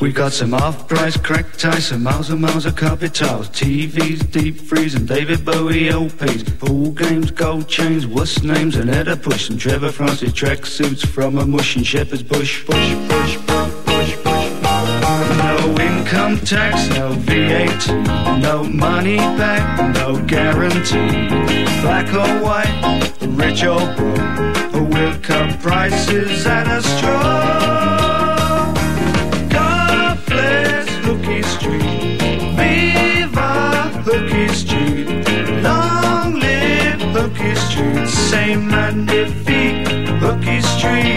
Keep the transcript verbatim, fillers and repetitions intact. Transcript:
We got some off-price crack ties, some miles and miles of carpet tiles, T Vs, deep freeze and David Bowie L Ps, pool games, gold chains, wuss names and Edda Push, and Trevor Francis tracksuits from a mush and Shepherd's Bush. Bush, bush, bush, bush, bush. No income tax, no V A T, no money back, no guarantee. Black or white, rich or poor, we'll cut prices at a straw. Hooky Street, viva Hooky Street, long live Hooky Street, say magnifique Hooky Street.